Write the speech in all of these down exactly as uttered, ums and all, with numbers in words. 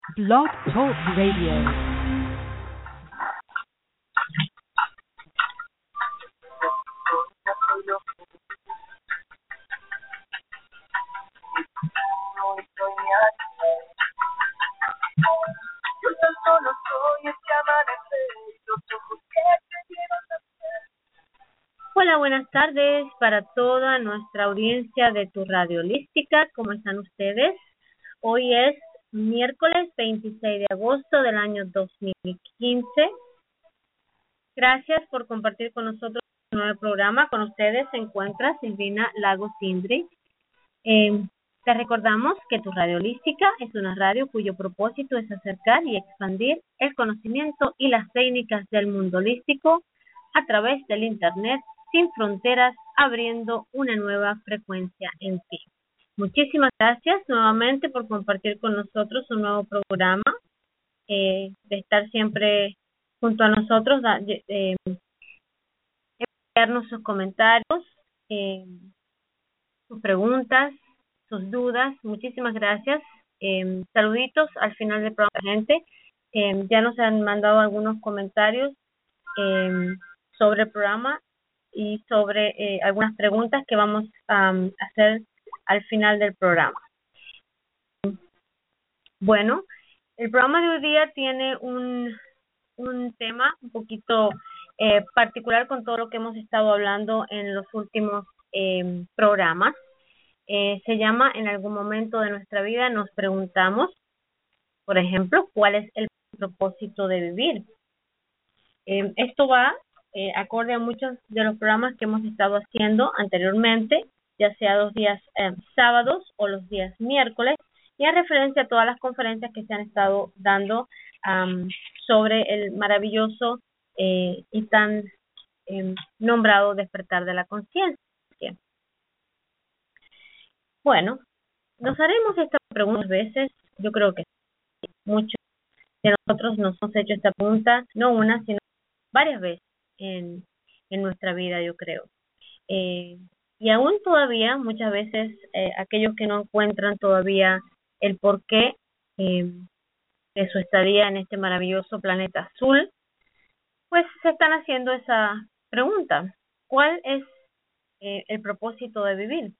Blog Talk Radio. Hola, buenas tardes para toda nuestra audiencia de tu radio holística. ¿Cómo están ustedes? Hoy es miércoles veintiséis de agosto del año dos mil quince. Gracias por compartir con nosotros un nuevo programa. Con ustedes se encuentra Silvina Lagos Indri. Eh, te recordamos que tu radio holística es una radio cuyo propósito es acercar y expandir el conocimiento y las técnicas del mundo holístico a través del Internet sin fronteras, abriendo una nueva frecuencia en ti. Muchísimas gracias nuevamente por compartir con nosotros un nuevo programa, eh, de estar siempre junto a nosotros, de, eh, enviarnos sus comentarios, eh, sus preguntas, sus dudas. Muchísimas gracias. Eh, saluditos al final del programa, gente. Eh, ya nos han mandado algunos comentarios eh, sobre el programa y sobre eh, algunas preguntas que vamos um, a hacer al final del programa. Bueno, el programa de hoy día tiene un, un tema un poquito eh, particular con todo lo que hemos estado hablando en los últimos eh, programas. Eh, se llama En algún momento de nuestra vida nos preguntamos, por ejemplo, ¿cuál es el propósito de vivir? Eh, esto va eh, acorde a muchos de los programas que hemos estado haciendo anteriormente, ya sea los días eh, sábados o los días miércoles, y en referencia a todas las conferencias que se han estado dando um, sobre el maravilloso eh, y tan eh, nombrado despertar de la conciencia. Bueno, nos haremos esta pregunta veces, yo creo que muchos de nosotros nos hemos hecho esta pregunta, no una, sino varias veces en, en nuestra vida, yo creo. Eh, y aún todavía, muchas veces, eh, aquellos que no encuentran todavía el porqué eh, de su estadía en este maravilloso planeta azul, pues se están haciendo esa pregunta. ¿Cuál es eh, el propósito de vivir?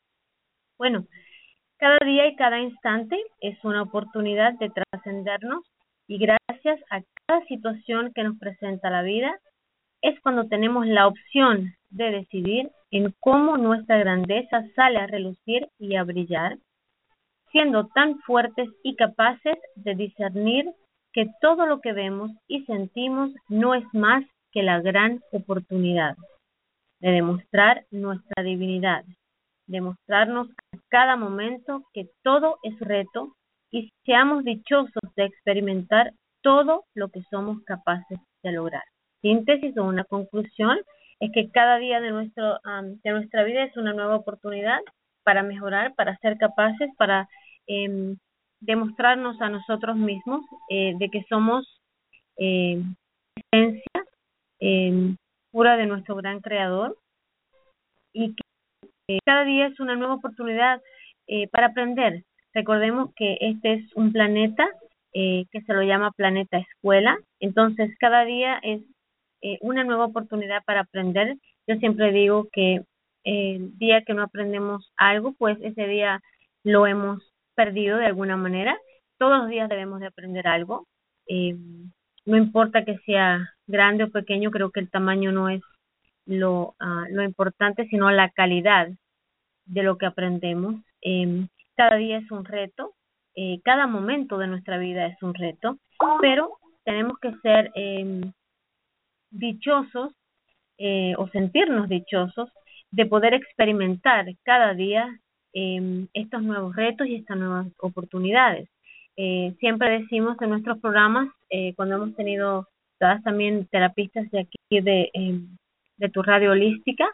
Bueno, cada día y cada instante es una oportunidad de trascendernos y gracias a cada situación que nos presenta la vida, es cuando tenemos la opción de decidir en cómo nuestra grandeza sale a relucir y a brillar, siendo tan fuertes y capaces de discernir que todo lo que vemos y sentimos no es más que la gran oportunidad de demostrar nuestra divinidad, demostrarnos a cada momento que todo es reto y seamos dichosos de experimentar todo lo que somos capaces de lograr. Síntesis o una conclusión es que cada día de nuestro um, de nuestra vida es una nueva oportunidad para mejorar, para ser capaces, para eh, demostrarnos a nosotros mismos eh, de que somos eh, esencia eh, pura de nuestro gran creador y que eh, cada día es una nueva oportunidad eh, para aprender. Recordemos que este es un planeta eh, que se lo llama planeta escuela, entonces cada día es Eh, una nueva oportunidad para aprender. Yo siempre digo que eh, el día que no aprendemos algo, pues ese día lo hemos perdido de alguna manera. Todos los días debemos de aprender algo. Eh, no importa que sea grande o pequeño, creo que el tamaño no es lo, uh, lo importante, sino la calidad de lo que aprendemos. Eh, cada día es un reto, eh, cada momento de nuestra vida es un reto, pero tenemos que ser eh, dichosos eh, o sentirnos dichosos de poder experimentar cada día eh, estos nuevos retos y estas nuevas oportunidades. Eh, siempre decimos en nuestros programas, eh, cuando hemos tenido todas también terapistas de aquí de, eh, de tu radio holística,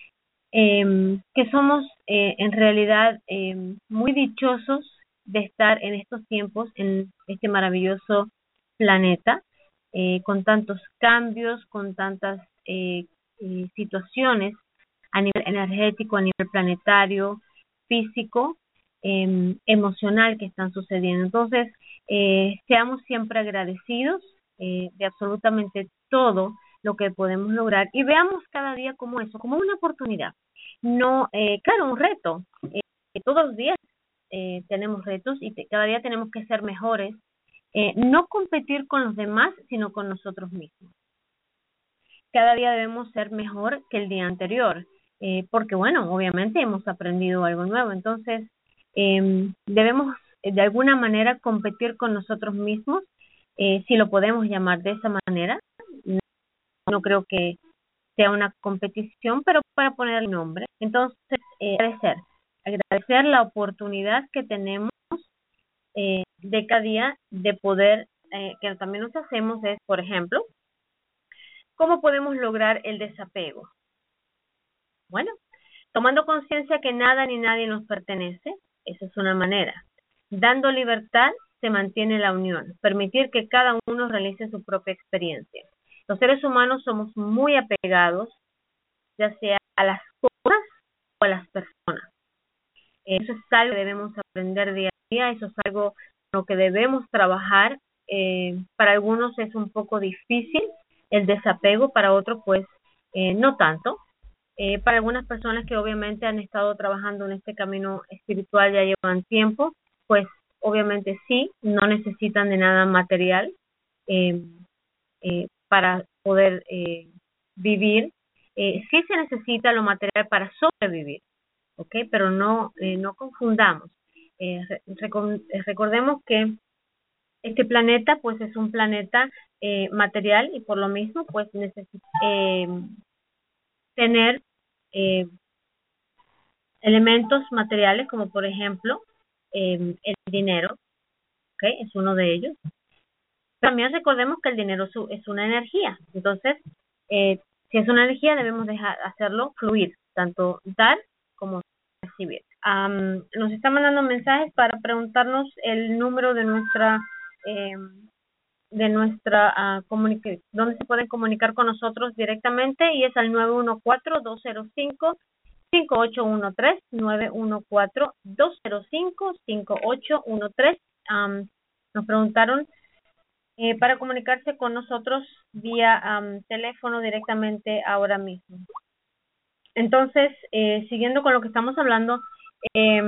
eh, que somos eh, en realidad eh, muy dichosos de estar en estos tiempos en este maravilloso planeta, eh, con tantos cambios, con tantas eh, eh, situaciones a nivel energético, a nivel planetario, físico, eh, emocional que están sucediendo. Entonces, eh, seamos siempre agradecidos eh, de absolutamente todo lo que podemos lograr y veamos cada día como eso, como una oportunidad. No, eh, claro, un reto. Eh, todos los días eh, tenemos retos y te, cada día tenemos que ser mejores. Eh, no competir con los demás, sino con nosotros mismos. Cada día debemos ser mejor que el día anterior, eh, porque bueno, obviamente hemos aprendido algo nuevo. Entonces, eh, debemos de alguna manera competir con nosotros mismos, eh, si lo podemos llamar de esa manera. No creo que sea una competición, pero para poner el nombre. Entonces, eh, agradecer, agradecer la oportunidad que tenemos eh, de cada día de poder, eh, que también nos hacemos es, por ejemplo, ¿cómo podemos lograr el desapego? Bueno, tomando conciencia que nada ni nadie nos pertenece, esa es una manera. Dando libertad se mantiene la unión, permitir que cada uno realice su propia experiencia. Los seres humanos somos muy apegados, ya sea a las cosas o a las personas. Eso es algo que debemos aprender día a día, eso es algo con lo que debemos trabajar. Eh, para algunos es un poco difícil el desapego, para otros pues eh, no tanto. Eh, para algunas personas que obviamente han estado trabajando en este camino espiritual, ya llevan tiempo, pues obviamente sí, no necesitan de nada material eh, eh, para poder eh, vivir. Eh, sí se necesita lo material para sobrevivir, ¿ok? Pero no, eh, no confundamos. Eh, recor recordemos que este planeta pues es un planeta eh, material y por lo mismo pues necesita eh, tener eh, elementos materiales como por ejemplo eh, el dinero, ¿ok? Es uno de ellos. También recordemos que el dinero es una energía, entonces eh, si es una energía debemos dejar hacerlo fluir, tanto dar como recibir. Um, nos están mandando mensajes para preguntarnos el número de nuestra eh, de nuestra uh, comunicación, donde se pueden comunicar con nosotros directamente, y es al nueve uno cuatro, dos cero cinco, cinco ocho uno tres, nueve uno cuatro, dos cero cinco, cinco ocho uno tres. Um, nos preguntaron eh, para comunicarse con nosotros vía um, teléfono directamente ahora mismo. Entonces, eh, siguiendo con lo que estamos hablando, eh,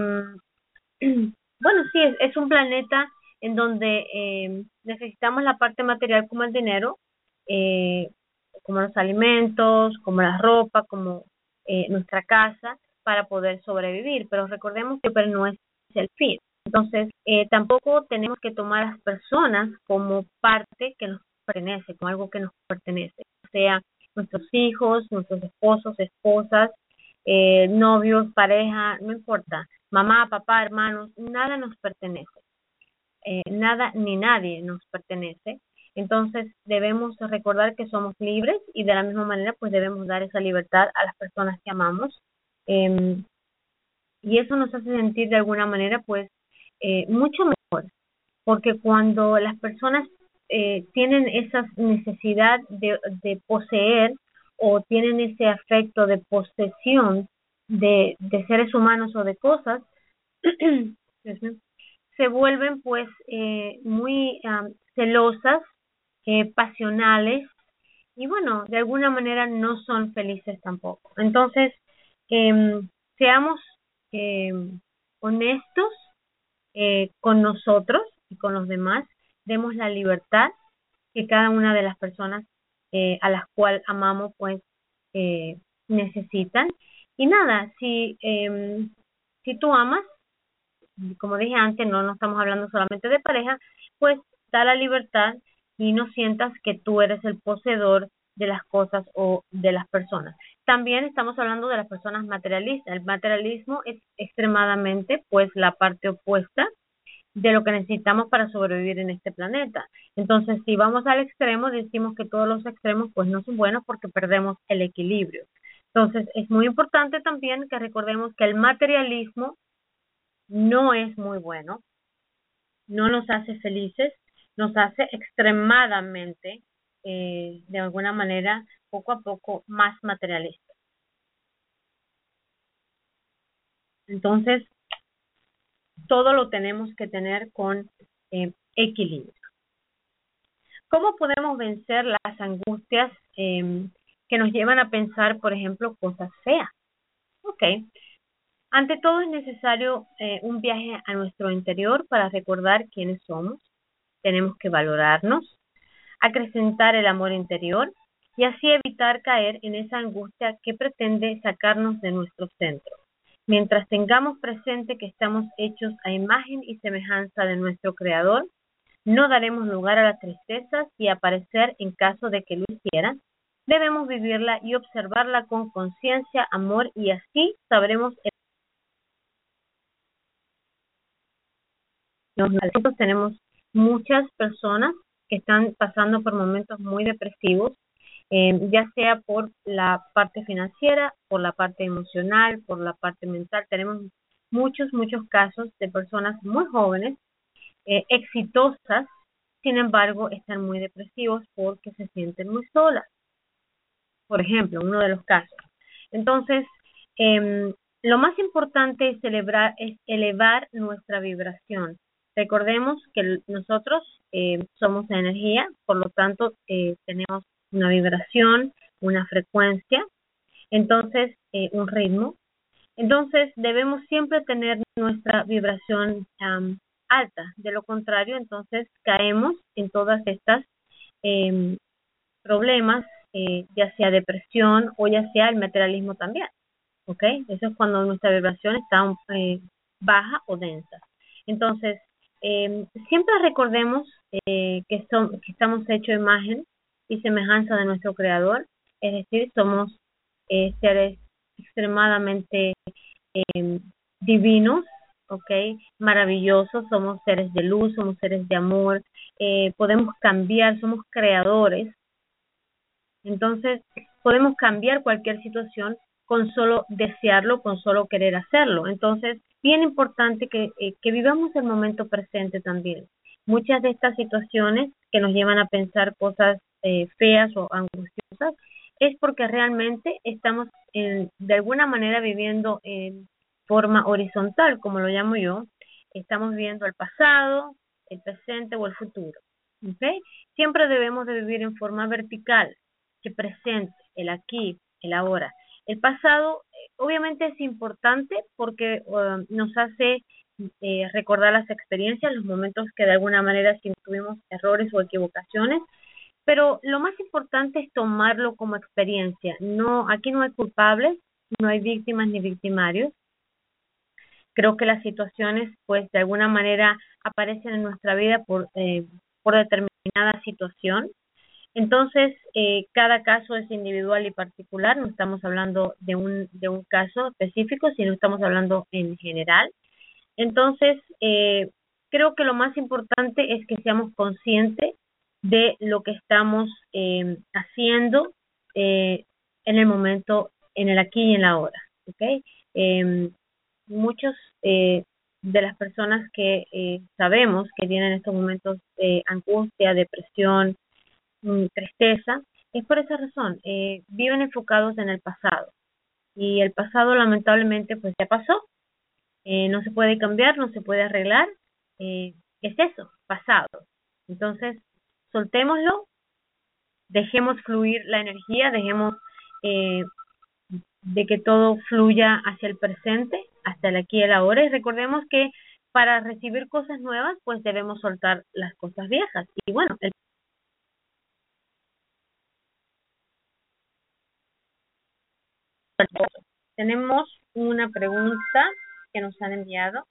bueno, sí, es, es un planeta en donde eh, necesitamos la parte material como el dinero, eh, como los alimentos, como la ropa, como eh, nuestra casa, para poder sobrevivir. Pero recordemos que pero no es el fin. Entonces, eh, tampoco tenemos que tomar a las personas como parte que nos pertenece, como algo que nos pertenece. O sea, nuestros hijos, nuestros esposos, esposas, eh, novios, pareja, no importa, mamá, papá, hermanos, nada nos pertenece, eh, nada ni nadie nos pertenece. Entonces debemos recordar que somos libres y de la misma manera pues debemos dar esa libertad a las personas que amamos, eh, y eso nos hace sentir de alguna manera pues eh, mucho mejor, porque cuando las personas eh, tienen esa necesidad de, de poseer o tienen ese afecto de posesión de, de seres humanos o de cosas, se vuelven pues eh, muy um, celosas, eh, pasionales, y bueno, de alguna manera no son felices tampoco. Entonces, eh, seamos eh, honestos eh, con nosotros y con los demás, demos la libertad que cada una de las personas eh, a las cuales amamos pues eh, necesitan. Y nada, si eh, si tú amas, como dije antes, no, no estamos hablando solamente de pareja, pues da la libertad y no sientas que tú eres el poseedor de las cosas o de las personas. También estamos hablando de las personas materialistas. El materialismo es extremadamente pues la parte opuesta de lo que necesitamos para sobrevivir en este planeta. Entonces, si vamos al extremo, decimos que todos los extremos pues no son buenos porque perdemos el equilibrio. Entonces, es muy importante también que recordemos que el materialismo no es muy bueno, no nos hace felices, nos hace extremadamente, eh, de alguna manera, poco a poco más materialistas. Entonces, todo lo tenemos que tener con eh, equilibrio. ¿Cómo podemos vencer las angustias eh, que nos llevan a pensar, por ejemplo, cosas feas? Ok. Ante todo es necesario eh, un viaje a nuestro interior para recordar quiénes somos. Tenemos que valorarnos, acrecentar el amor interior y así evitar caer en esa angustia que pretende sacarnos de nuestro centro. Mientras tengamos presente que estamos hechos a imagen y semejanza de nuestro Creador, no daremos lugar a las tristezas y a padecer en caso de que lo hicieran. Debemos vivirla y observarla con conciencia, amor y así sabremos. Nosotros tenemos muchas personas que están pasando por momentos muy depresivos, eh, ya sea por la parte financiera, por la parte emocional, por la parte mental. Tenemos muchos, muchos casos de personas muy jóvenes, eh, exitosas, sin embargo, están muy depresivos porque se sienten muy solas. Por ejemplo, uno de los casos. Entonces, eh, lo más importante es, celebrar, es elevar nuestra vibración. Recordemos que nosotros eh, somos energía, por lo tanto, eh, tenemos una vibración, una frecuencia, entonces, eh, un ritmo. Entonces, debemos siempre tener nuestra vibración um, alta. De lo contrario, entonces, caemos en todas estas eh, problemas, eh, ya sea depresión o ya sea el materialismo también. ¿Ok? Eso es cuando nuestra vibración está eh, baja o densa. Entonces, eh, siempre recordemos eh, que, son, que estamos hechos a imagen y semejanza de nuestro Creador, es decir, somos eh, seres extremadamente eh, divinos, ¿ok? Maravillosos, somos seres de luz, somos seres de amor, eh, podemos cambiar, somos creadores. Entonces, podemos cambiar cualquier situación con solo desearlo, con solo querer hacerlo. Entonces, bien importante que, eh, que vivamos el momento presente también. Muchas de estas situaciones que nos llevan a pensar cosas eh, feas o angustiosas es porque realmente estamos en, de alguna manera viviendo en forma horizontal, como lo llamo yo. Estamos viviendo el pasado, el presente o el futuro. ¿Okay? Siempre debemos de vivir en forma vertical, que presente, el aquí, el ahora. El pasado obviamente es importante porque uh, nos hace eh, recordar las experiencias, los momentos que de alguna manera si tuvimos errores o equivocaciones, pero lo más importante es tomarlo como experiencia. No, aquí no hay culpables, no hay víctimas ni victimarios. Creo que las situaciones pues de alguna manera aparecen en nuestra vida por, eh, por determinada situación. Entonces, eh, cada caso es individual y particular, no estamos hablando de un, de un caso específico, sino estamos hablando en general. Entonces, eh, creo que lo más importante es que seamos conscientes de lo que estamos eh, haciendo eh, en el momento, en el aquí y en la ahora. ¿Okay? Eh, muchos eh, de las personas que eh, sabemos que tienen estos momentos de angustia, depresión, tristeza, es por esa razón, eh, viven enfocados en el pasado y el pasado lamentablemente pues ya pasó, eh, no se puede cambiar, no se puede arreglar, eh, es eso, pasado. Entonces, soltémoslo, dejemos fluir la energía, dejemos eh, de que todo fluya hacia el presente, hasta el aquí y el ahora, y recordemos que para recibir cosas nuevas pues debemos soltar las cosas viejas. Y bueno, el tenemos una pregunta que nos han enviado.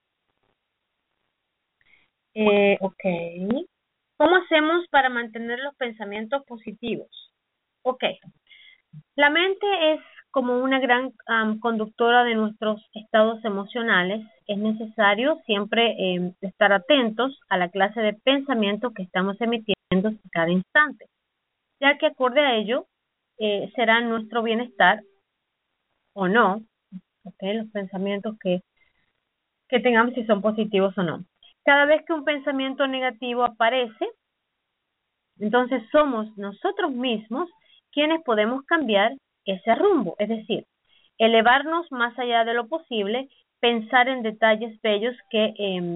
Eh, ok. ¿Cómo hacemos para mantener los pensamientos positivos? Ok. La mente es como una gran um, conductora de nuestros estados emocionales. Es necesario siempre eh, estar atentos a la clase de pensamiento que estamos emitiendo en cada instante, ya que acorde a ello eh, será nuestro bienestar o no, okay, los pensamientos que, que tengamos, si son positivos o no. Cada vez que un pensamiento negativo aparece, entonces somos nosotros mismos quienes podemos cambiar ese rumbo, es decir, elevarnos más allá de lo posible, pensar en detalles bellos que eh,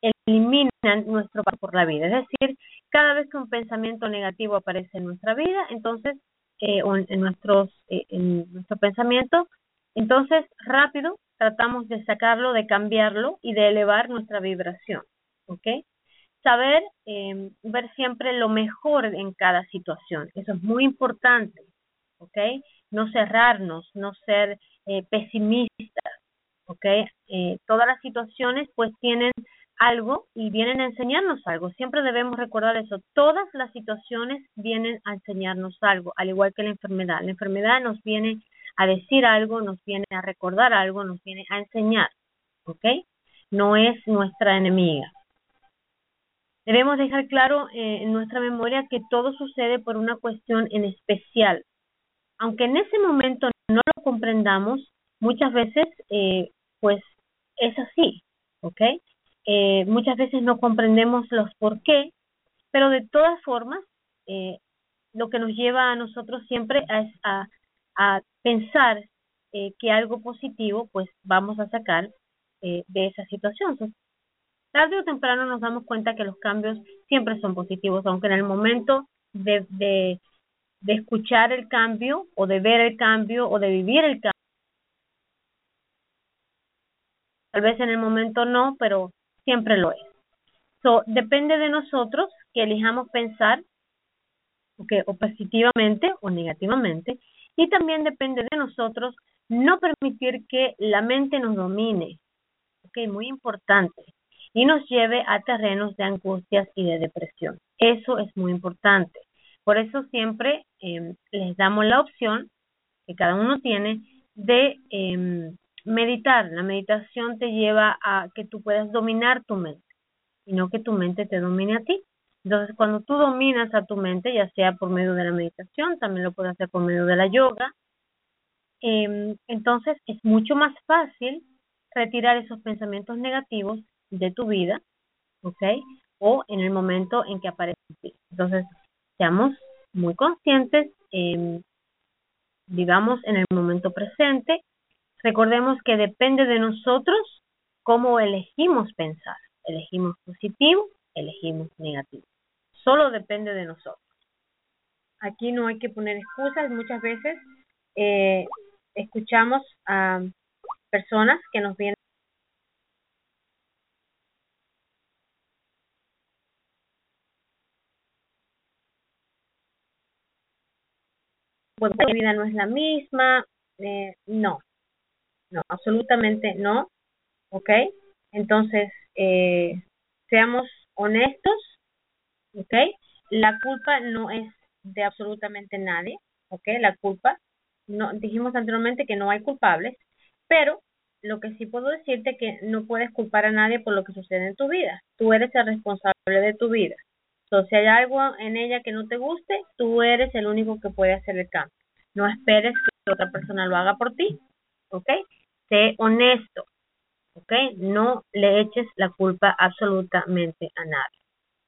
eliminan nuestro paso por la vida. Es decir, cada vez que un pensamiento negativo aparece en nuestra vida, entonces, eh, o en, en nuestros, eh, en nuestro pensamiento, entonces rápido tratamos de sacarlo, de cambiarlo y de elevar nuestra vibración, ¿ok? Saber eh, ver siempre lo mejor en cada situación, eso es muy importante, ¿ok? No cerrarnos, no ser eh, pesimistas, ¿ok? Eh, todas las situaciones pues tienen algo y vienen a enseñarnos algo. Siempre debemos recordar eso. Todas las situaciones vienen a enseñarnos algo, al igual que la enfermedad. La enfermedad nos viene a decir algo, nos viene a recordar algo, nos viene a enseñar, ¿ok? No es nuestra enemiga. Debemos dejar claro eh, en nuestra memoria que todo sucede por una cuestión en especial. Aunque en ese momento no lo comprendamos, muchas veces eh, pues es así, ¿ok? Eh, muchas veces no comprendemos los por qué, pero de todas formas, eh, lo que nos lleva a nosotros siempre es a, a pensar eh, que algo positivo pues vamos a sacar eh, de esa situación. Entonces, tarde o temprano nos damos cuenta que los cambios siempre son positivos, aunque en el momento de, de, de escuchar el cambio o de ver el cambio o de vivir el cambio, tal vez en el momento no, pero siempre lo es. So, depende de nosotros que elijamos pensar okay, o positivamente o negativamente, y también depende de nosotros no permitir que la mente nos domine, okay, muy importante, y nos lleve a terrenos de angustias y de depresión. Eso es muy importante. Por eso siempre eh, les damos la opción que cada uno tiene de eh, meditar. La meditación te lleva a que tú puedas dominar tu mente y no que tu mente te domine a ti. Entonces, cuando tú dominas a tu mente, ya sea por medio de la meditación, también lo puedes hacer por medio de la yoga, eh, entonces es mucho más fácil retirar esos pensamientos negativos de tu vida, ¿ok? O en el momento en que aparecen. Entonces, seamos muy conscientes, eh, vivamos en el momento presente, recordemos que depende de nosotros cómo elegimos pensar, elegimos positivo, elegimos negativo, solo depende de nosotros. Aquí no hay que poner excusas, muchas veces eh, escuchamos a personas que nos vienen pues mi vida no es la misma, eh, no, no, absolutamente no, ¿ok? Entonces, eh, seamos honestos, ¿ok? La culpa no es de absolutamente nadie, ¿ok? La culpa, no dijimos anteriormente que no hay culpables, pero lo que sí puedo decirte es que no puedes culpar a nadie por lo que sucede en tu vida. Tú eres el responsable de tu vida. Entonces, si hay algo en ella que no te guste, tú eres el único que puede hacer el cambio. No esperes que otra persona lo haga por ti, ¿ok? Sé honesto, ¿ok? No le eches la culpa absolutamente a nadie,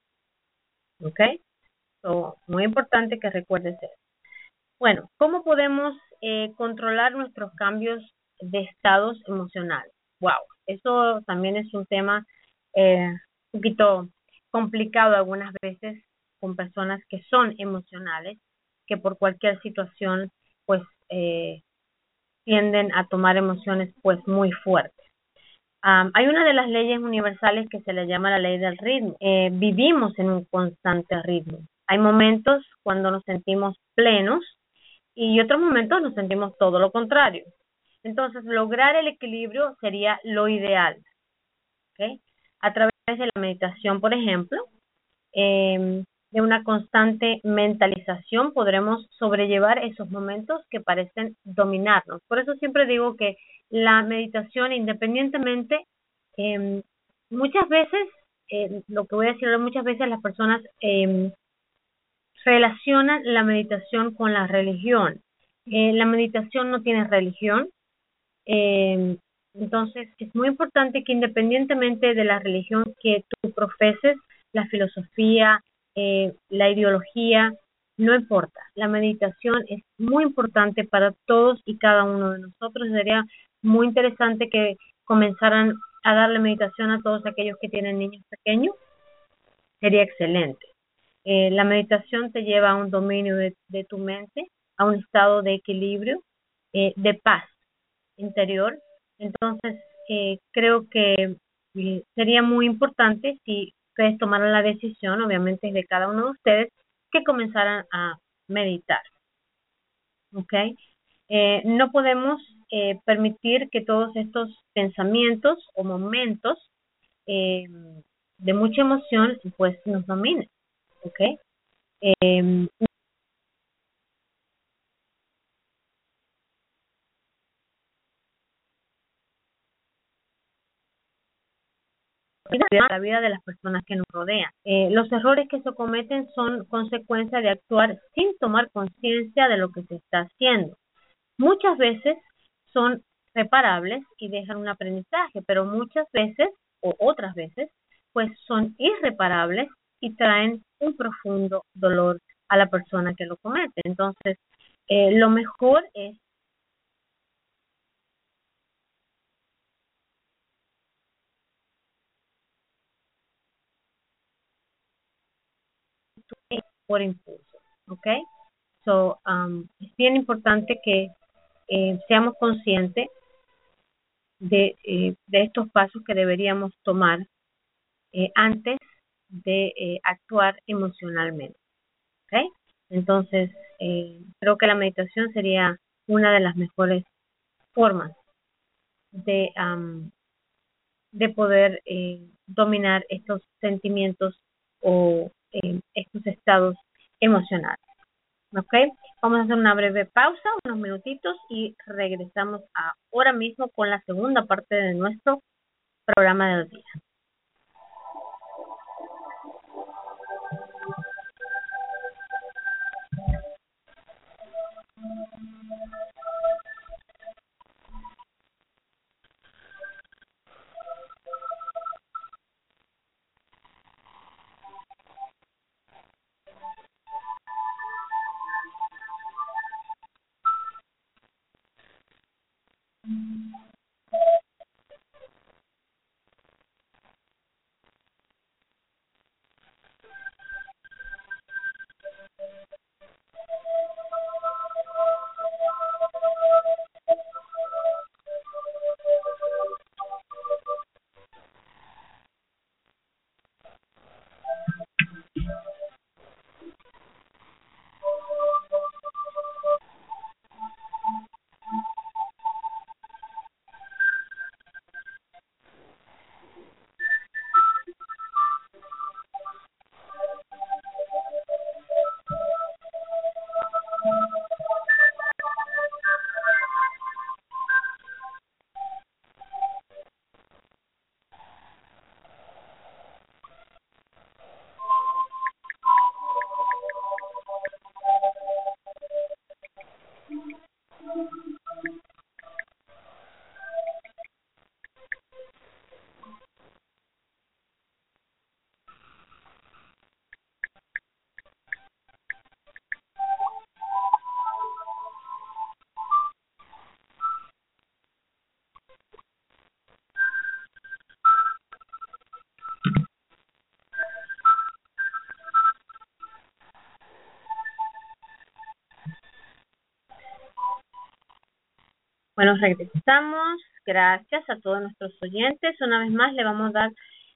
¿ok? So, muy importante que recuerdes eso. Bueno, ¿cómo podemos eh, controlar nuestros cambios de estados emocionales? Wow, eso también es un tema eh, un poquito complicado algunas veces con personas que son emocionales, que por cualquier situación pues eh, tienden a tomar emociones pues muy fuertes. Um, hay una de las leyes universales que se le llama la ley del ritmo. Eh, vivimos en un constante ritmo. Hay momentos cuando nos sentimos plenos y otros momentos nos sentimos todo lo contrario. Entonces, lograr el equilibrio sería lo ideal, ¿okay? A través de la meditación, por ejemplo, eh, de una constante mentalización podremos sobrellevar esos momentos que parecen dominarnos. Por eso siempre digo que la meditación, independientemente, eh, muchas veces, eh, lo que voy a decir, muchas veces las personas eh, relacionan la meditación con la religión. Eh, la meditación no tiene religión, eh, entonces es muy importante que independientemente de la religión que tú profeses, la filosofía, eh, la ideología, no importa. La meditación es muy importante para todos y cada uno de nosotros. Sería muy interesante que comenzaran a darle meditación a todos aquellos que tienen niños pequeños, sería excelente. Eh, la meditación te lleva a un dominio de, de tu mente, a un estado de equilibrio, eh, de paz interior. Entonces, eh, creo que eh, sería muy importante si ustedes tomaran la decisión, obviamente es de cada uno de ustedes, que comenzaran a meditar. ¿Ok? Eh, no podemos eh, permitir que todos estos pensamientos o momentos eh, de mucha emoción pues nos dominen. ¿Ok? Eh, la vida de las personas que nos rodean. Eh, los errores que se cometen son consecuencia de actuar sin tomar conciencia de lo que se está haciendo. Muchas veces son reparables y dejan un aprendizaje, pero muchas veces o otras veces pues son irreparables y traen un profundo dolor a la persona que lo comete. Entonces, eh, lo mejor es por impulso, ¿ok? So, um, es bien importante que eh, seamos conscientes de, eh, de estos pasos que deberíamos tomar eh, antes de eh, actuar emocionalmente. ¿Ok? Entonces, eh, creo que la meditación sería una de las mejores formas de, um, de poder eh, dominar estos sentimientos o eh, estos estados emocionales. ¿Ok? Vamos a hacer una breve pausa, unos minutitos y regresamos ahora mismo con la segunda parte de nuestro programa del día. Bueno, regresamos. Gracias a todos nuestros oyentes. Una vez más le vamos a dar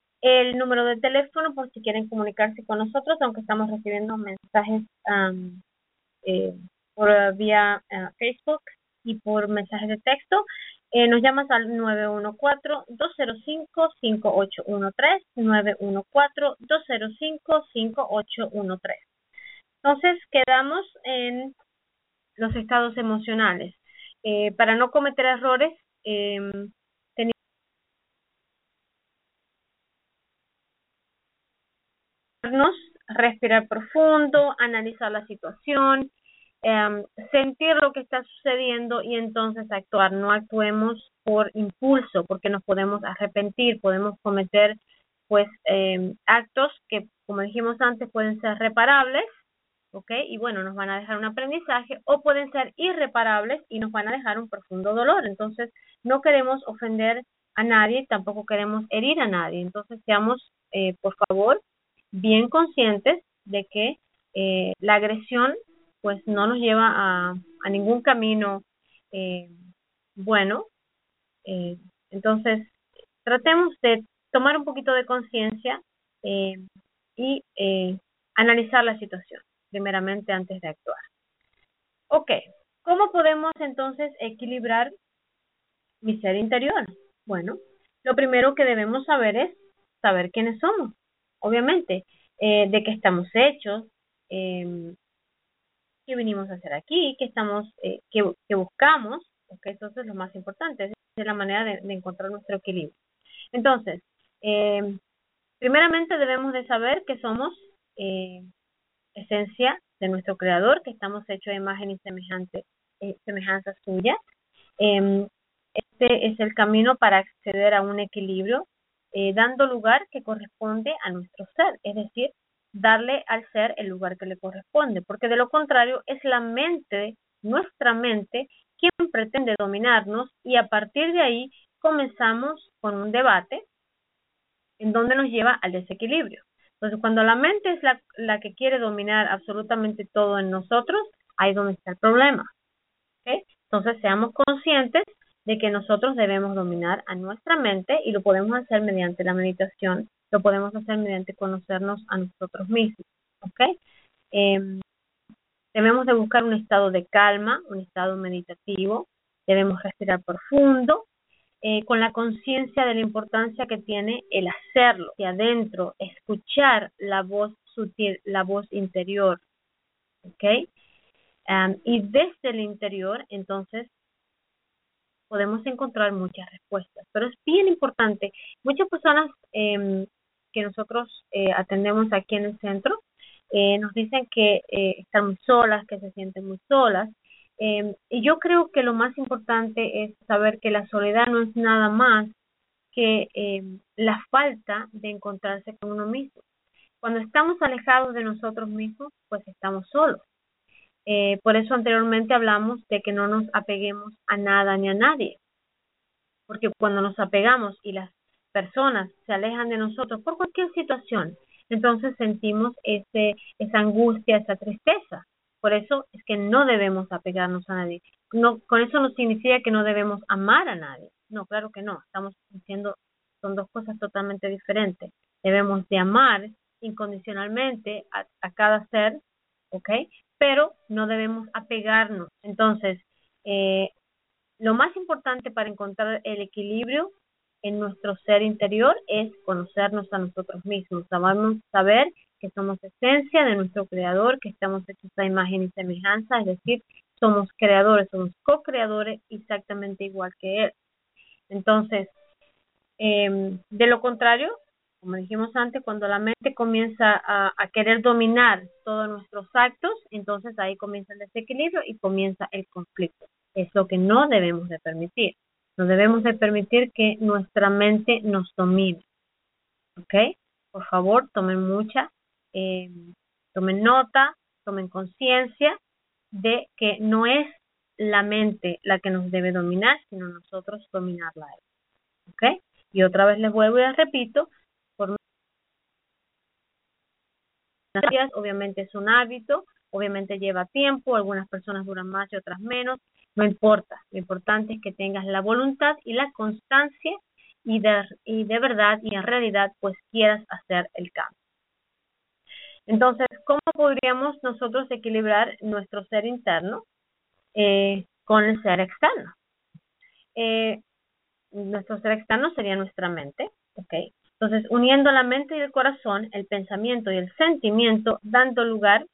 el número de teléfono por si quieren comunicarse con nosotros, aunque estamos recibiendo mensajes um, eh, por vía uh, Facebook y por mensajes de texto. Eh, nos llamas al nueve uno cuatro, dos cero cinco, cinco ocho uno tres, nueve uno cuatro, dos cero cinco, cinco ocho uno tres. Entonces, quedamos en los estados emocionales. Eh, para no cometer errores, eh, tenernos, respirar profundo, analizar la situación, eh, sentir lo que está sucediendo y entonces actuar. No actuemos por impulso, porque nos podemos arrepentir, podemos cometer pues eh, actos que, como dijimos antes, pueden ser reparables, ¿ok? Y bueno, nos van a dejar un aprendizaje, o pueden ser irreparables y nos van a dejar un profundo dolor. Entonces, no queremos ofender a nadie, tampoco queremos herir a nadie. Entonces seamos, eh, por favor, bien conscientes de que eh, la agresión pues no nos lleva a, a ningún camino eh, bueno. Eh, entonces, tratemos de tomar un poquito de conciencia eh, y eh, analizar la situación, primeramente antes de actuar. Ok, ¿cómo podemos entonces equilibrar mi ser interior? Bueno, lo primero que debemos saber es saber quiénes somos, obviamente, eh, de qué estamos hechos, eh, qué venimos a hacer aquí, qué estamos, eh, qué, qué buscamos, ok, entonces es lo más importante, esa es la manera de, de encontrar nuestro equilibrio. Entonces, eh, primeramente debemos de saber que somos eh, esencia de nuestro creador, que estamos hechos de imagen y semejante, eh, semejanza suya. Eh, este es el camino para acceder a un equilibrio, eh, dando lugar que corresponde a nuestro ser, es decir, darle al ser el lugar que le corresponde, porque de lo contrario es la mente, nuestra mente, quien pretende dominarnos y a partir de ahí comenzamos con un debate en donde nos lleva al desequilibrio. Entonces, cuando la mente es la, la que quiere dominar absolutamente todo en nosotros, ahí es donde está el problema. ¿Okay? Entonces, seamos conscientes de que nosotros debemos dominar a nuestra mente y lo podemos hacer mediante la meditación, lo podemos hacer mediante conocernos a nosotros mismos. ¿Okay? Eh, debemos de buscar un estado de calma, un estado meditativo, debemos respirar profundo, Eh, con la conciencia de la importancia que tiene el hacerlo, y adentro, escuchar la voz sutil, la voz interior, ¿ok? Um, y desde el interior, entonces, podemos encontrar muchas respuestas, pero es bien importante. Muchas personas eh, que nosotros eh, atendemos aquí en el centro eh, nos dicen que eh, están muy solas, que se sienten muy solas, Eh, y yo creo que lo más importante es saber que la soledad no es nada más que eh, la falta de encontrarse con uno mismo. Cuando estamos alejados de nosotros mismos, pues estamos solos. Eh, por eso anteriormente hablamos de que no nos apeguemos a nada ni a nadie, porque cuando nos apegamos y las personas se alejan de nosotros por cualquier situación, entonces sentimos ese, esa angustia, esa tristeza. Por eso es que no debemos apegarnos a nadie. No, con eso no significa que no debemos amar a nadie. No, claro que no. Estamos diciendo, son dos cosas totalmente diferentes. Debemos de amar incondicionalmente a, a cada ser, ¿ok? Pero no debemos apegarnos. Entonces, eh, lo más importante para encontrar el equilibrio en nuestro ser interior es conocernos a nosotros mismos, sabemos, saber que somos esencia de nuestro creador, que estamos hechos a imagen y semejanza, es decir, somos creadores, somos co-creadores exactamente igual que él. Entonces, eh, de lo contrario, como dijimos antes, cuando la mente comienza a, a querer dominar todos nuestros actos, entonces ahí comienza el desequilibrio y comienza el conflicto. Es lo que no debemos de permitir. No debemos de permitir que nuestra mente nos domine. ¿Ok? Por favor, tomen mucha, eh, tomen nota, tomen conciencia de que no es la mente la que nos debe dominar, sino nosotros dominarla. ¿Ok? Y otra vez les vuelvo y les repito, por días, obviamente es un hábito, obviamente lleva tiempo, algunas personas duran más y otras menos, no importa, lo importante es que tengas la voluntad y la constancia y de, y de verdad y en realidad pues quieras hacer el cambio. Entonces, ¿cómo podríamos nosotros equilibrar nuestro ser interno eh, con el ser externo? Eh, nuestro ser externo sería nuestra mente, ¿ok? Entonces, uniendo la mente y el corazón, el pensamiento y el sentimiento, dando lugar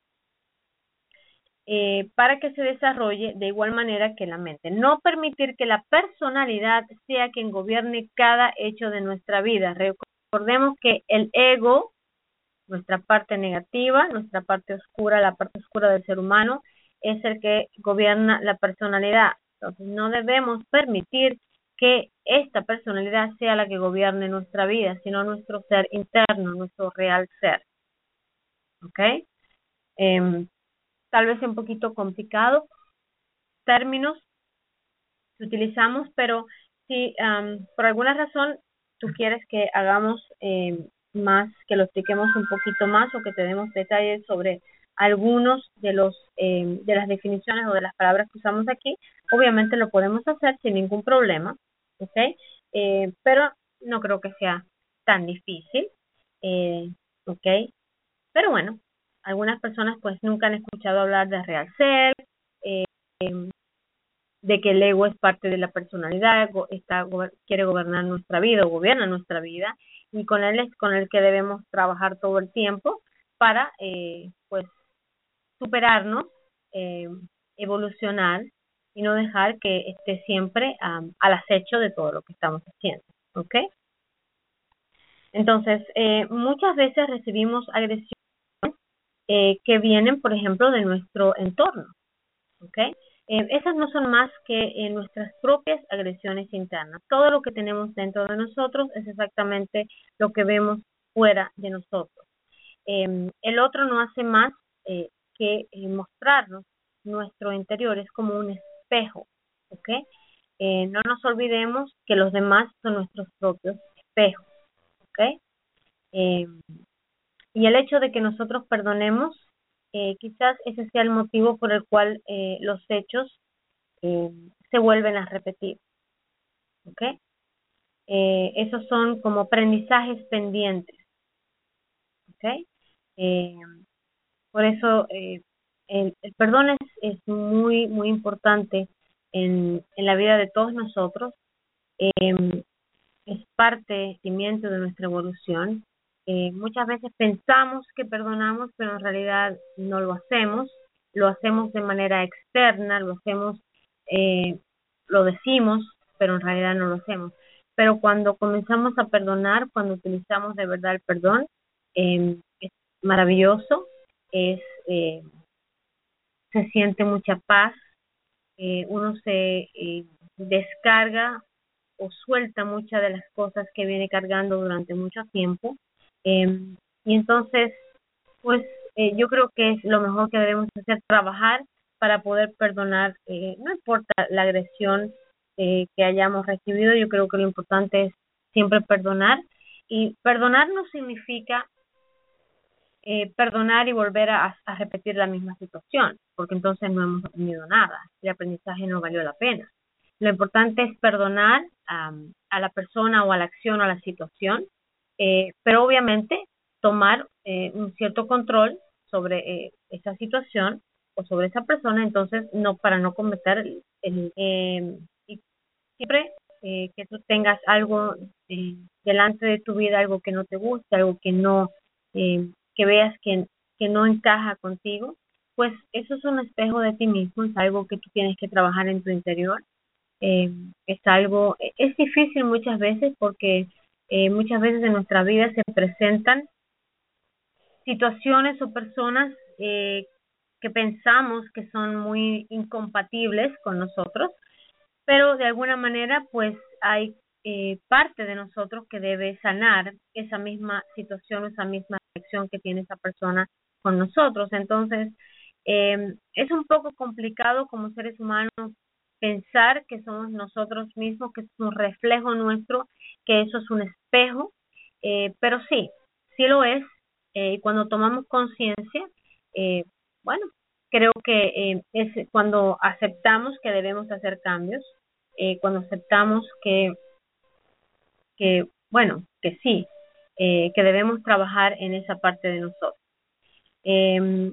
eh, para que se desarrolle de igual manera que la mente. No permitir que la personalidad sea quien gobierne cada hecho de nuestra vida. Recordemos que el ego, nuestra parte negativa, nuestra parte oscura, la parte oscura del ser humano, es el que gobierna la personalidad. Entonces, no debemos permitir que esta personalidad sea la que gobierne nuestra vida, sino nuestro ser interno, nuestro real ser. ¿Ok? Eh, tal vez un poquito complicado, términos que utilizamos, pero si um, por alguna razón tú quieres que hagamos eh, más, que lo expliquemos un poquito más o que te demos detalles sobre algunos de los eh, de las definiciones o de las palabras que usamos aquí, obviamente lo podemos hacer sin ningún problema, ¿ok? Eh, pero no creo que sea tan difícil, eh, ¿ok? Pero bueno, algunas personas pues nunca han escuchado hablar de real ser, eh, de que el ego es parte de la personalidad, está, quiere gobernar nuestra vida o gobierna nuestra vida, y con él es con el que debemos trabajar todo el tiempo para eh, pues superarnos, eh, evolucionar y no dejar que esté siempre um, al acecho de todo lo que estamos haciendo, ¿ok? Entonces, eh, muchas veces recibimos agresiones eh, que vienen, por ejemplo, de nuestro entorno, ¿ok? Eh, esas no son más que eh, nuestras propias agresiones internas. Todo lo que tenemos dentro de nosotros es exactamente lo que vemos fuera de nosotros. Eh, el otro no hace más eh, que eh, mostrarnos nuestro interior, es como un espejo, ¿ok? Eh, no nos olvidemos que los demás son nuestros propios espejos, ¿ok? Eh, y el hecho de que nosotros perdonemos, eh, quizás ese sea el motivo por el cual eh, los hechos eh, se vuelven a repetir, ¿ok? Eh, esos son como aprendizajes pendientes, ¿ok? Eh, por eso eh, el, el perdón es, es muy, muy importante en, en la vida de todos nosotros. Eh, es parte, cimiento de nuestra evolución. Eh, muchas veces pensamos que perdonamos, pero en realidad no lo hacemos. Lo hacemos de manera externa, lo hacemos, eh, lo decimos, pero en realidad no lo hacemos. Pero cuando comenzamos a perdonar, cuando utilizamos de verdad el perdón, eh, es maravilloso, es, eh, se siente mucha paz, eh, uno se eh, descarga o suelta muchas de las cosas que viene cargando durante mucho tiempo. Eh, y entonces, pues eh, yo creo que es lo mejor que debemos hacer, trabajar para poder perdonar, eh, no importa la agresión eh, que hayamos recibido, yo creo que lo importante es siempre perdonar. Y perdonar no significa eh, perdonar y volver a, a repetir la misma situación, porque entonces no hemos aprendido nada, el aprendizaje no valió la pena. Lo importante es perdonar um, a la persona o a la acción o a la situación, eh, pero obviamente tomar eh, un cierto control sobre eh, esa situación o sobre esa persona, entonces no para no cometer el, el eh, y siempre eh, que tú tengas algo eh, delante de tu vida, algo que no te guste, algo que no eh, que veas que, que no encaja contigo, pues eso es un espejo de ti mismo, es algo que tú tienes que trabajar en tu interior. Eh, es algo, es difícil muchas veces porque eh, muchas veces en nuestra vida se presentan situaciones o personas eh, que pensamos que son muy incompatibles con nosotros, pero de alguna manera pues hay eh, parte de nosotros que debe sanar esa misma situación, esa misma reacción que tiene esa persona con nosotros. Entonces, eh, es un poco complicado como seres humanos pensar que somos nosotros mismos, que es un reflejo nuestro, que eso es un espejo, eh, pero sí, sí lo es, eh, y cuando tomamos conciencia, eh, bueno, creo que eh, es cuando aceptamos que debemos hacer cambios, eh, cuando aceptamos que, que, bueno, que sí, eh, que debemos trabajar en esa parte de nosotros. Eh,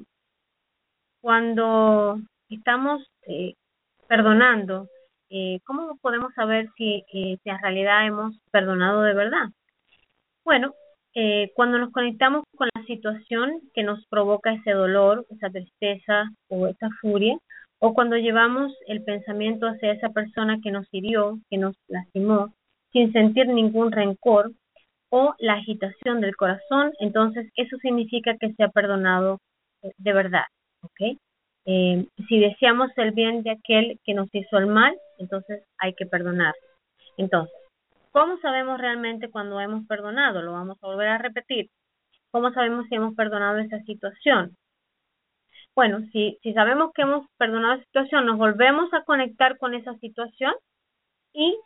cuando estamos eh, perdonando, eh, ¿cómo podemos saber si, eh, si en realidad hemos perdonado de verdad? Bueno, eh, cuando nos conectamos con la situación que nos provoca ese dolor, esa tristeza o esa furia, o cuando llevamos el pensamiento hacia esa persona que nos hirió, que nos lastimó, sin sentir ningún rencor, o la agitación del corazón, entonces eso significa que se ha perdonado eh, de verdad, ¿ok? Eh, si deseamos el bien de aquel que nos hizo el mal, entonces hay que perdonar. Entonces, ¿cómo sabemos realmente cuando hemos perdonado? Lo vamos a volver a repetir. ¿Cómo sabemos si hemos perdonado esa situación? Bueno, si, si sabemos que hemos perdonado esa situación, nos volvemos a conectar con esa situación y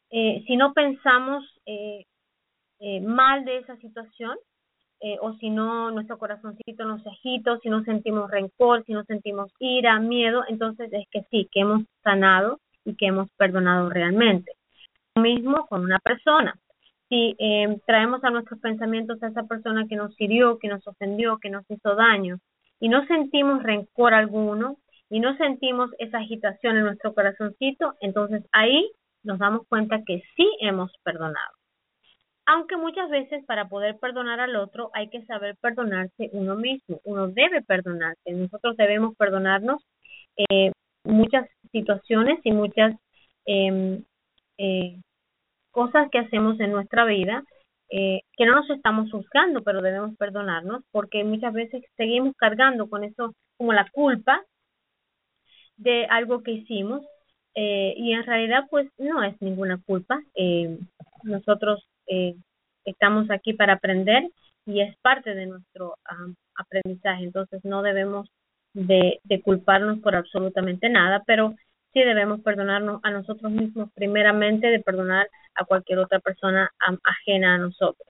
eh, si no pensamos eh, eh, mal de esa situación, eh, o si no, nuestro corazoncito no se agita, si no sentimos rencor, si no sentimos ira, miedo, entonces es que sí, que hemos sanado y que hemos perdonado realmente. Lo mismo con una persona. Si eh, traemos a nuestros pensamientos a esa persona que nos hirió, que nos ofendió, que nos hizo daño, y no sentimos rencor alguno, y no sentimos esa agitación en nuestro corazoncito, entonces ahí nos damos cuenta que sí hemos perdonado. Aunque muchas veces para poder perdonar al otro hay que saber perdonarse uno mismo, uno debe perdonarse, nosotros debemos perdonarnos eh, muchas situaciones y muchas eh, eh, cosas que hacemos en nuestra vida eh, que no nos estamos juzgando, pero debemos perdonarnos porque muchas veces seguimos cargando con eso como la culpa de algo que hicimos eh, y en realidad pues no es ninguna culpa. Eh, nosotros eh, estamos aquí para aprender y es parte de nuestro um, aprendizaje, entonces no debemos de, de culparnos por absolutamente nada, pero sí debemos perdonarnos a nosotros mismos primeramente, de perdonar a cualquier otra persona um, ajena a nosotros.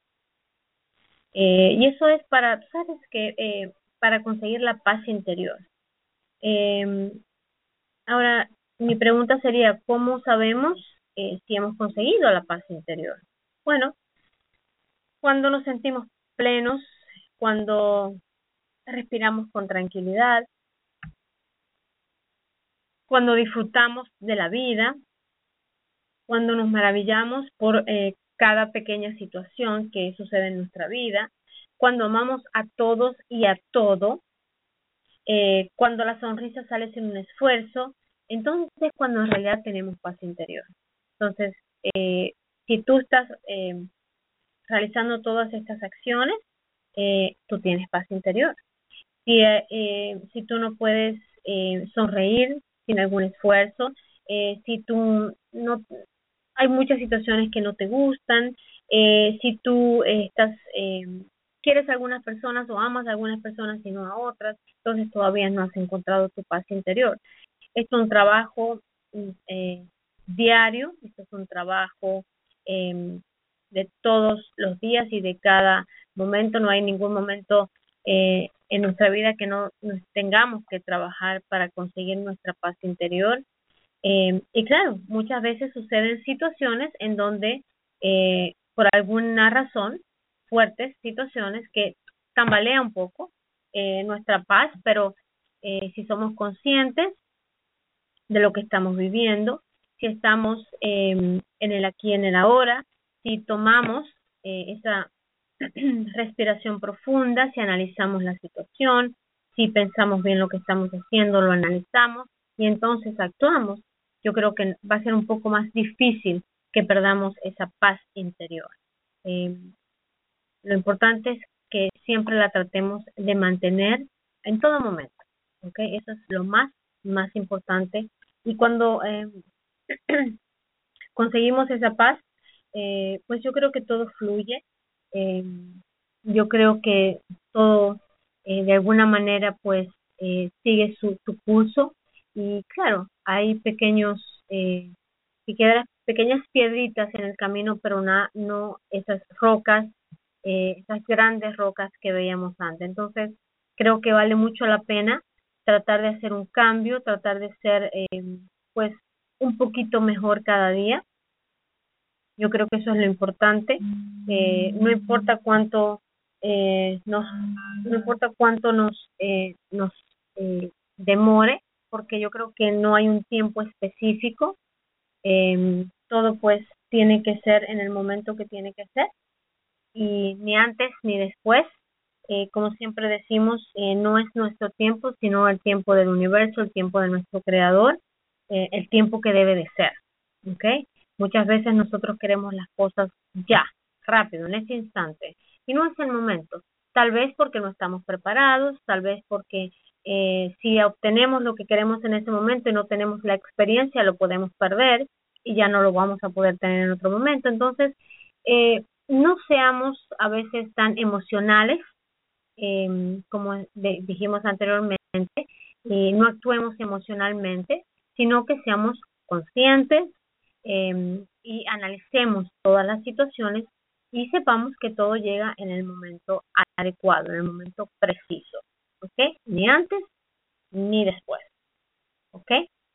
Eh, y eso es para, sabes que eh, para conseguir la paz interior. Eh, Ahora, mi pregunta sería, ¿cómo sabemos eh, si hemos conseguido la paz interior? Bueno, cuando nos sentimos plenos, cuando respiramos con tranquilidad, cuando disfrutamos de la vida, cuando nos maravillamos por eh, cada pequeña situación que sucede en nuestra vida, cuando amamos a todos y a todo, eh, cuando la sonrisa sale sin un esfuerzo, entonces cuando en realidad tenemos paz interior. Entonces, eh, si tú estás eh, realizando todas estas acciones, eh, tú tienes paz interior. Si, eh, si tú no puedes eh, sonreír sin algún esfuerzo, eh, si tú no, hay muchas situaciones que no te gustan, eh, si tú eh, estás, eh, quieres a algunas personas o amas a algunas personas y no a otras, entonces todavía no has encontrado tu paz interior. Esto es un trabajo eh, diario, esto es un trabajo eh, de todos los días y de cada momento. No hay ningún momento eh, en nuestra vida que no nos tengamos que trabajar para conseguir nuestra paz interior. Eh, y claro, muchas veces suceden situaciones en donde eh, por alguna razón, fuertes situaciones que tambalea un poco eh, nuestra paz, pero eh, si somos conscientes de lo que estamos viviendo, si estamos eh, en el aquí y en el ahora, si tomamos eh, esa respiración profunda, si analizamos la situación, si pensamos bien lo que estamos haciendo, lo analizamos y entonces actuamos, yo creo que va a ser un poco más difícil que perdamos esa paz interior. Eh, lo importante es que siempre la tratemos de mantener en todo momento, ¿ok? Eso es lo más, más importante. Y cuando eh, conseguimos esa paz, eh, pues yo creo que todo fluye. Eh, yo creo que todo eh, de alguna manera pues eh, sigue su, su curso y claro, hay pequeños eh, pequeñas, pequeñas piedritas en el camino, pero na, no esas rocas, eh, esas grandes rocas que veíamos antes. Entonces creo que vale mucho la pena tratar de hacer un cambio, tratar de ser eh, pues un poquito mejor cada día. Yo creo que eso es lo importante. Eh, no importa cuánto eh, nos, no importa cuánto nos eh, nos eh, demore, porque yo creo que no hay un tiempo específico. Eh, todo pues tiene que ser en el momento que tiene que ser y ni antes ni después. Eh, como siempre decimos, eh, no es nuestro tiempo, sino el tiempo del universo, el tiempo de nuestro creador, eh, el tiempo que debe de ser, ¿ok? Muchas veces nosotros queremos las cosas ya, rápido, en ese instante, y no es el momento. Tal vez porque no estamos preparados, tal vez porque eh, si obtenemos lo que queremos en ese momento y no tenemos la experiencia, lo podemos perder y ya no lo vamos a poder tener en otro momento. Entonces, eh, no seamos a veces tan emocionales, eh, como de, dijimos anteriormente, eh, no actuemos emocionalmente, sino que seamos conscientes, eh, y analicemos todas las situaciones y sepamos que todo llega en el momento adecuado, en el momento preciso, ¿ok? Ni antes ni después, ¿ok?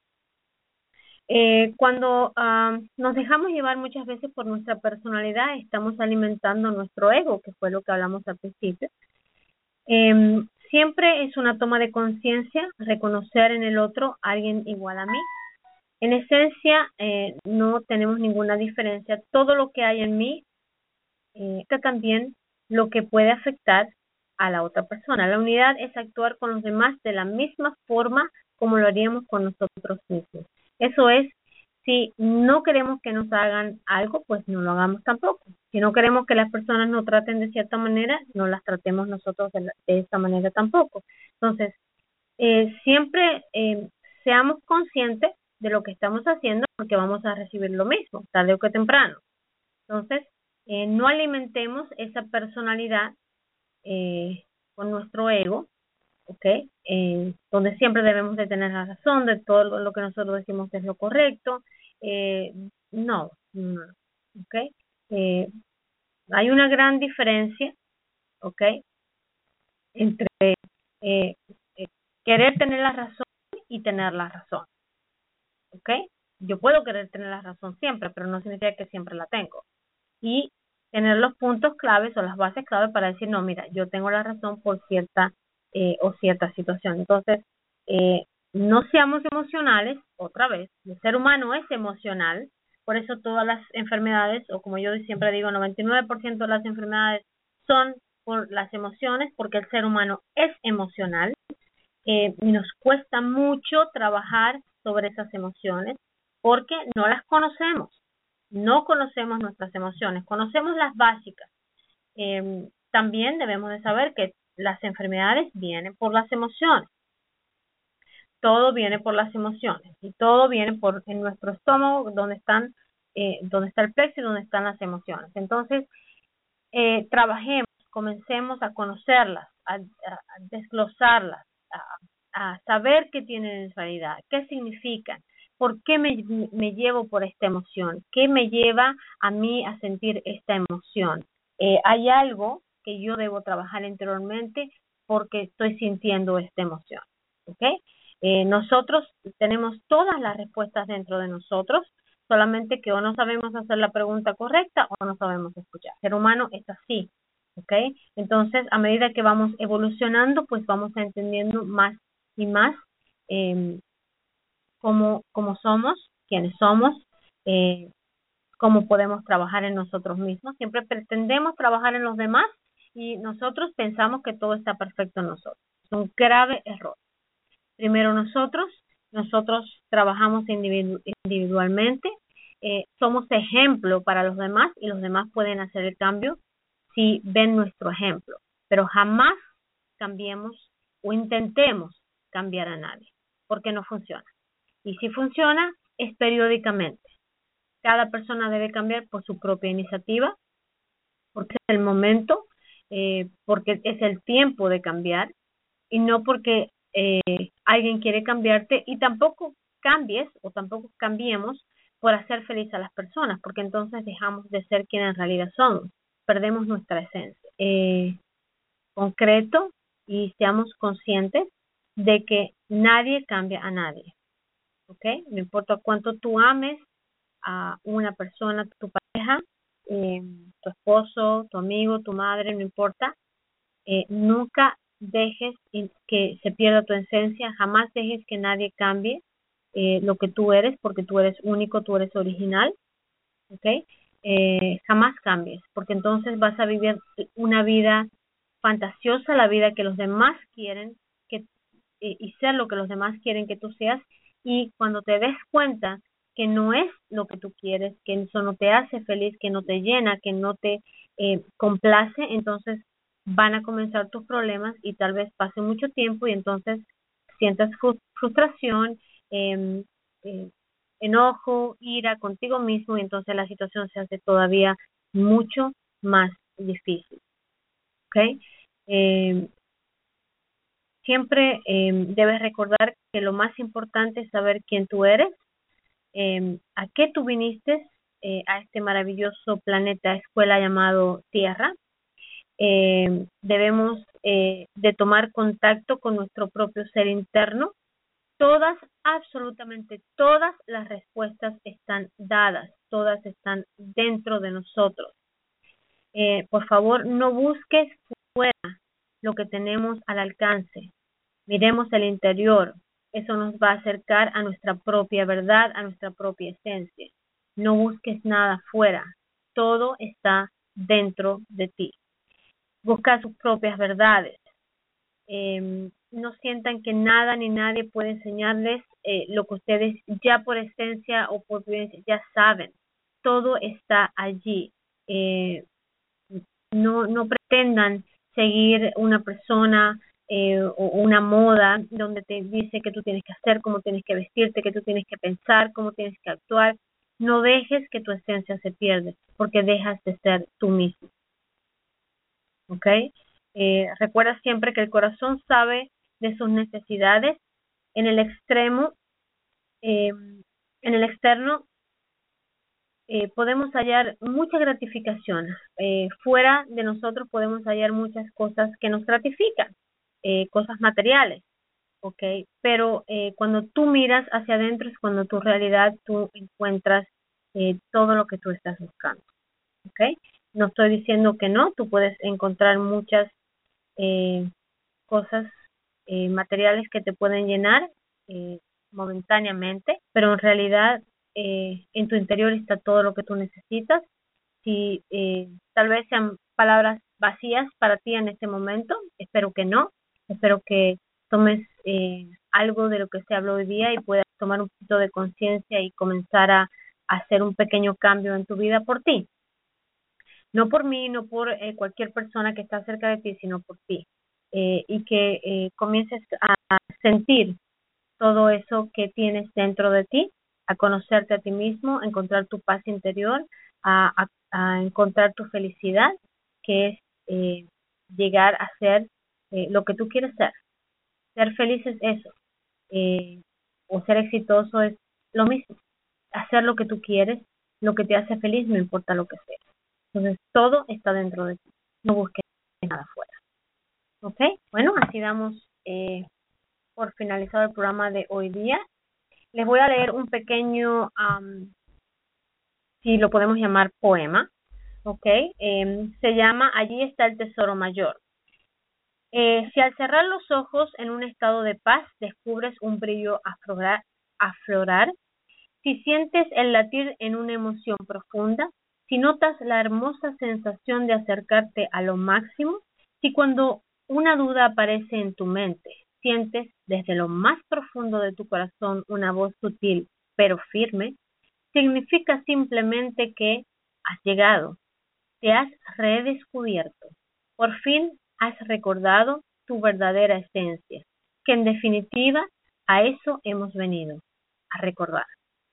Eh, cuando um, nos dejamos llevar muchas veces por nuestra personalidad, estamos alimentando nuestro ego, que fue lo que hablamos al principio. Eh, siempre es una toma de conciencia reconocer en el otro a alguien igual a mí. En esencia, eh, no tenemos ninguna diferencia. Todo lo que hay en mí eh, está también lo que puede afectar a la otra persona. La unidad es actuar con los demás de la misma forma como lo haríamos con nosotros mismos. Eso es, si no queremos que nos hagan algo, pues no lo hagamos tampoco. Si no queremos que las personas nos traten de cierta manera, no las tratemos nosotros de, la, de esta manera tampoco. Entonces, eh, siempre eh, seamos conscientes de lo que estamos haciendo porque vamos a recibir lo mismo, tarde o que temprano. Entonces, eh, no alimentemos esa personalidad eh, con nuestro ego, ¿ok? Eh, donde siempre debemos de tener la razón de todo lo, lo que nosotros decimos que es lo correcto. Eh, no, no, ¿ok? Eh, hay una gran diferencia, ¿ok? Entre eh, eh, querer tener la razón y tener la razón, ¿ok? Yo puedo querer tener la razón siempre, pero no significa que siempre la tengo. Y tener los puntos claves o las bases claves para decir, no, mira, yo tengo la razón por cierta eh, o cierta situación. Entonces, eh, no seamos emocionales, otra vez, el ser humano es emocional, por eso todas las enfermedades, o como yo siempre digo, noventa y nueve por ciento de las enfermedades son por las emociones, porque el ser humano es emocional. Eh, y nos cuesta mucho trabajar sobre esas emociones porque no las conocemos. No conocemos nuestras emociones, conocemos las básicas. Eh, también debemos de saber que las enfermedades vienen por las emociones. Todo viene por las emociones y todo viene por en nuestro estómago, donde están, eh, donde está el plexo y donde están las emociones. Entonces, eh, trabajemos, comencemos a conocerlas, a, a, a desglosarlas, a, a saber qué tienen en realidad, qué significan. ¿Por qué me, me llevo por esta emoción? ¿Qué me lleva a mí a sentir esta emoción? Eh, ¿Hay algo que yo debo trabajar interiormente porque estoy sintiendo esta emoción? ¿Ok? Eh, nosotros tenemos todas las respuestas dentro de nosotros, solamente que o no sabemos hacer la pregunta correcta o no sabemos escuchar. El ser humano es así, ¿ok? Entonces, a medida que vamos evolucionando, pues vamos entendiendo más y más eh, cómo, cómo somos, quiénes somos, eh, cómo podemos trabajar en nosotros mismos. Siempre pretendemos trabajar en los demás y nosotros pensamos que todo está perfecto en nosotros. Es un grave error. Primero nosotros, nosotros trabajamos individu individualmente, eh, somos ejemplo para los demás y los demás pueden hacer el cambio si ven nuestro ejemplo, pero jamás cambiemos o intentemos cambiar a nadie, porque no funciona. Y si funciona, es periódicamente. Cada persona debe cambiar por su propia iniciativa, porque es el momento, eh, porque es el tiempo de cambiar, y no porque eh, alguien quiere cambiarte, y tampoco cambies o tampoco cambiemos por hacer feliz a las personas, porque entonces dejamos de ser quienes en realidad somos, perdemos nuestra esencia. Eh, concreto y seamos conscientes de que nadie cambia a nadie, ¿ok? No importa cuánto tú ames a una persona, tu pareja, eh, tu esposo, tu amigo, tu madre, no importa, eh, nunca dejes que se pierda tu esencia, jamás dejes que nadie cambie eh, lo que tú eres, porque tú eres único, tú eres original, ¿ok? Eh, jamás cambies, porque entonces vas a vivir una vida fantasiosa, la vida que los demás quieren que eh, y ser lo que los demás quieren que tú seas, y cuando te des cuenta que no es lo que tú quieres, que eso no te hace feliz, que no te llena, que no te eh, complace, entonces van a comenzar tus problemas y tal vez pase mucho tiempo y entonces sientas frustración, eh, eh, enojo, ira contigo mismo y entonces la situación se hace todavía mucho más difícil. ¿Ok? Eh, siempre eh, debes recordar que lo más importante es saber quién tú eres, eh, a qué tú viniste, eh, a este maravilloso planeta escuela llamado Tierra. Eh, debemos eh, de tomar contacto con nuestro propio ser interno. Todas, absolutamente todas las respuestas están dadas, todas están dentro de nosotros. Eh, por favor, no busques fuera lo que tenemos al alcance. Miremos el interior. Eso nos va a acercar a nuestra propia verdad, a nuestra propia esencia. No busques nada fuera. Todo está dentro de ti. Busca sus propias verdades. Eh, no sientan que nada ni nadie puede enseñarles eh, lo que ustedes ya por esencia o por vivencia ya saben. Todo está allí. Eh, no, no pretendan seguir una persona eh, o una moda donde te dice que tú tienes que hacer, cómo tienes que vestirte, que tú tienes que pensar, cómo tienes que actuar. No dejes que tu esencia se pierda, porque dejas de ser tú mismo. ¿Ok? Eh, recuerda siempre que el corazón sabe de sus necesidades. En el extremo, eh, en el externo, eh, podemos hallar mucha gratificación. Eh, fuera de nosotros podemos hallar muchas cosas que nos gratifican, eh, cosas materiales, ¿ok? Pero eh, cuando tú miras hacia adentro es cuando tu realidad tú encuentras eh, todo lo que tú estás buscando, ¿ok? No estoy diciendo que no, tú puedes encontrar muchas eh, cosas eh, materiales que te pueden llenar eh, momentáneamente, pero en realidad eh, en tu interior está todo lo que tú necesitas. Si eh, tal vez sean palabras vacías para ti en este momento, espero que no, espero que tomes eh, algo de lo que se habló hoy día y puedas tomar un poquito de conciencia y comenzar a, a hacer un pequeño cambio en tu vida por ti. No por mí, no por eh, cualquier persona que está cerca de ti, sino por ti. Eh, y que eh, comiences a sentir todo eso que tienes dentro de ti, a conocerte a ti mismo, a encontrar tu paz interior, a, a, a encontrar tu felicidad, que es eh, llegar a ser eh, lo que tú quieres ser. Ser feliz es eso, eh, o ser exitoso es lo mismo. Hacer lo que tú quieres, lo que te hace feliz, no importa lo que sea. Entonces, todo está dentro de ti. No busques nada afuera. ¿Ok? Bueno, así damos eh, por finalizado el programa de hoy día. Les voy a leer un pequeño, um, si lo podemos llamar poema. ¿Ok? Eh, se llama Allí está el tesoro mayor. Eh, si al cerrar los ojos en un estado de paz descubres un brillo aflorar, aflorar, si sientes el latir en una emoción profunda, si notas la hermosa sensación de acercarte a lo máximo, si cuando una duda aparece en tu mente, sientes desde lo más profundo de tu corazón una voz sutil pero firme, significa simplemente que has llegado, te has redescubierto, por fin has recordado tu verdadera esencia, que en definitiva a eso hemos venido, a recordar.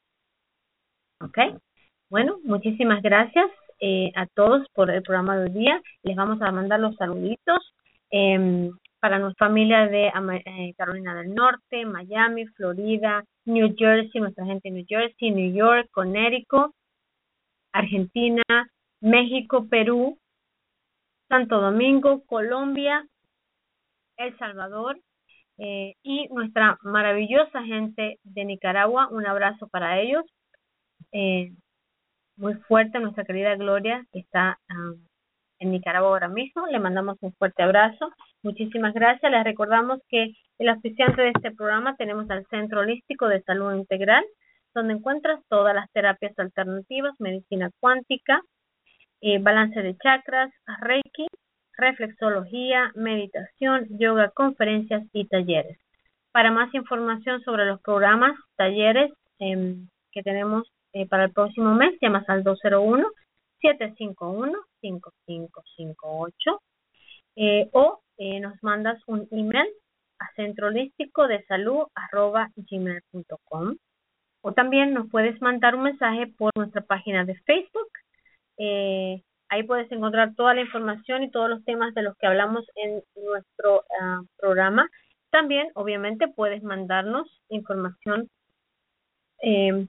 ¿Ok? Bueno, muchísimas gracias eh, a todos por el programa de hoy día. Les vamos a mandar los saluditos eh, para nuestra familia de eh, Carolina del Norte, Miami, Florida, New Jersey, nuestra gente en New Jersey, New York, Connecticut, Argentina, México, Perú, Santo Domingo, Colombia, El Salvador eh, y nuestra maravillosa gente de Nicaragua. Un abrazo para ellos. Eh, muy fuerte a nuestra querida Gloria, que está um, en Nicaragua ahora mismo. Le mandamos un fuerte abrazo. Muchísimas gracias. Les recordamos que el auspiciante de este programa tenemos al Centro Holístico de Salud Integral, donde encuentras todas las terapias alternativas, medicina cuántica, eh, balance de chakras, Reiki, reflexología, meditación, yoga, conferencias y talleres. Para más información sobre los programas, talleres eh, que tenemos eh, para el próximo mes, llamas al dos cero uno, siete cinco uno, cinco cinco cinco ocho eh, o eh, nos mandas un email a centro holístico de salud arroba gmail punto com, o también nos puedes mandar un mensaje por nuestra página de Facebook. Eh, ahí puedes encontrar toda la información y todos los temas de los que hablamos en nuestro uh, programa. También, obviamente, puedes mandarnos información eh,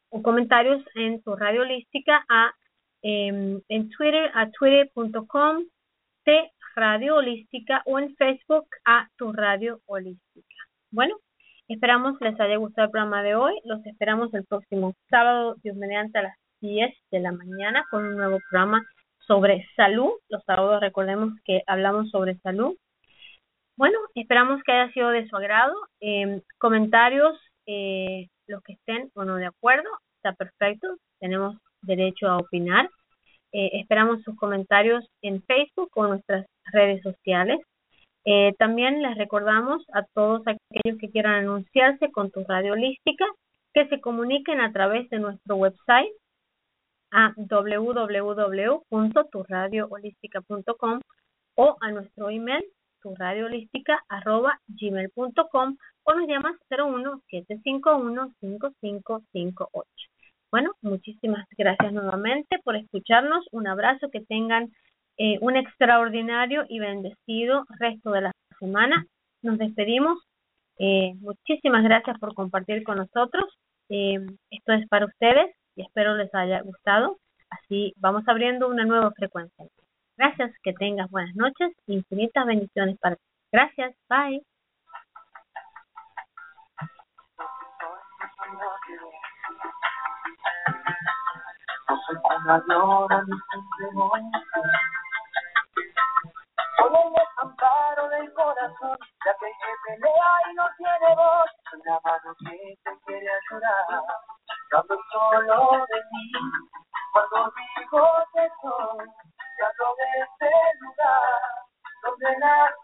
comentarios en Tu Radio Holística a, eh, en Twitter a twitter punto com de Radio Holística o en Facebook a Tu Radio Holística. Bueno, esperamos les haya gustado el programa de hoy. Los esperamos el próximo sábado, Dios mediante, a las diez de la mañana con un nuevo programa sobre salud. Los sábados recordemos que hablamos sobre salud. Bueno, esperamos que haya sido de su agrado. Eh, comentarios, eh, los que estén o no de acuerdo, está perfecto. Tenemos derecho a opinar. Eh, esperamos sus comentarios en Facebook o en nuestras redes sociales. Eh, también les recordamos a todos aquellos que quieran anunciarse con Tu Radio Holística que se comuniquen a través de nuestro website a doble u doble u doble u punto tu radio holística punto com o a nuestro email tu radio holística arroba gmail punto com o nos llamas cero uno siete cinco uno cinco cinco cinco ocho. Bueno, muchísimas gracias nuevamente por escucharnos. Un abrazo, que tengan eh, un extraordinario y bendecido resto de la semana. Nos despedimos. Eh, muchísimas gracias por compartir con nosotros. Eh, esto es para ustedes y espero les haya gustado. Así vamos abriendo una nueva frecuencia. Gracias, que tengas buenas noches, infinitas bendiciones para ti. Gracias, bye. No soy como llora mi sentimiento. Soy el desamparo del corazón, de aquel que pelea y no tiene voz. Soy la mano que te quiere ayudar. Yo hablo solo de mí, cuando digo que soy, te hablo de este lugar, donde la